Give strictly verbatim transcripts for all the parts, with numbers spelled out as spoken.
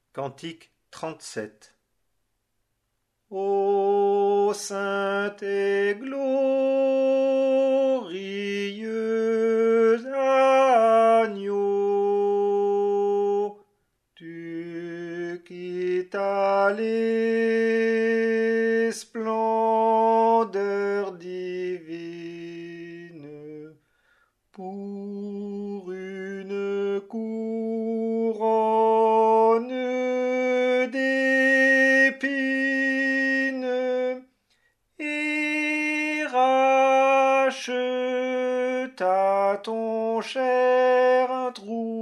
Cantique trente-sept. Ô saint et glorieux agneau, tu quittes les splendeurs divines pour une couronne d'épines et rachète à ton cher un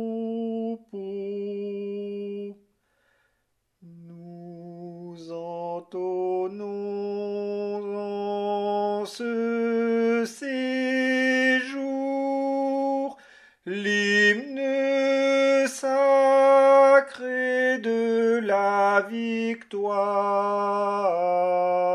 troupeau. Nous entonnons en ce séjour l'hymne sacré de la victoire.